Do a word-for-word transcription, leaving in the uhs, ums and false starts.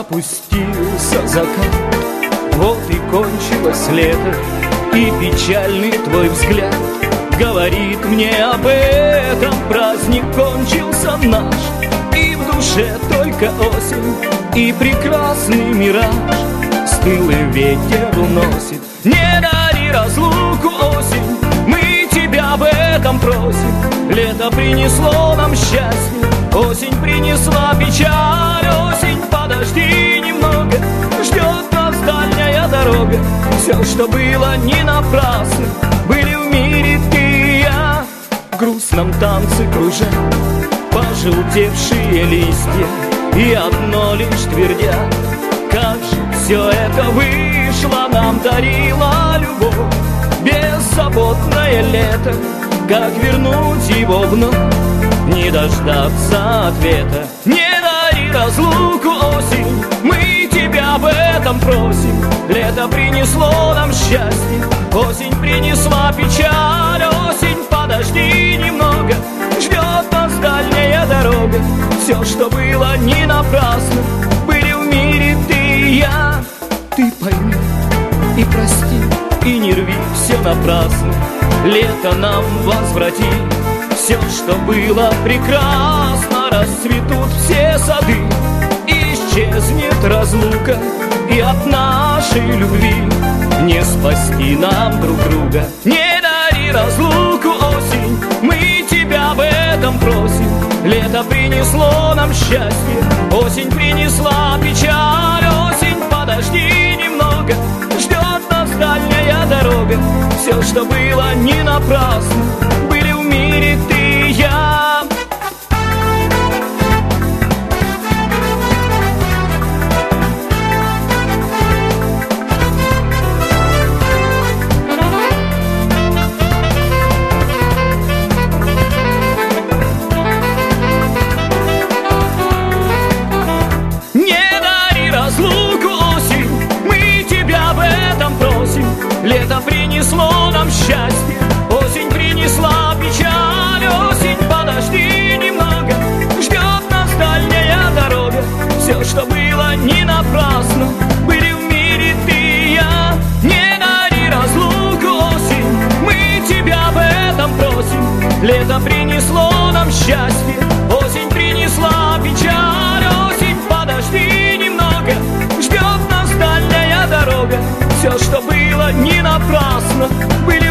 Опустился закат, вот и кончилось лето, и печальный твой взгляд говорит мне об этом. Праздник кончился наш, и в душе только осень, и прекрасный мираж стылый ветер уносит. Не дари разлуку, осень, мы тебя об этом просим. Лето принесло нам счастье, осень принесла печаль. Осень, подожди немного, ждет нас дальняя дорога. Все, что было, не напрасно, были в мире ты и я. В грустном танце кружат пожелтевшие листья, и одно лишь твердят: как же все это вышло, нам дарила любовь беззаботное лето. Как вернуть его вновь, не дождаться ответа? Не дари разлуку, осень, мы тебя об этом просим. Лето принесло нам счастье, осень принесла печаль. Осень, подожди немного, ждет нас дальняя дорога. Все, что было, не напрасно, были в мире ты и я. Ты пойми и прости, и не рви все напрасно. Лето нам возврати все, что было прекрасно. Расцветут все сады, исчезнет разлука, и от нашей любви не спасти нам друг друга. Не дари разлуку, осень, мы тебя об этом просим. Лето принесло нам счастье, осень принесла печаль. Осень, подожди немного, ждет нас дальняя дорога. Все, что было, не напрасно, были в мире ты и я. Лето принесло нам счастье, осень принесла печаль. Осень, подожди немного, ждет нас дальняя дорога. Все, что было, не напрасно, были в мире ты и я. Не дари разлуку, осень, мы тебя об этом просим. Лето принесло нам счастье, осень принесла печаль. Осень, подожди немного, ждет нас дальняя дорога. Все, что было, не напрасно, были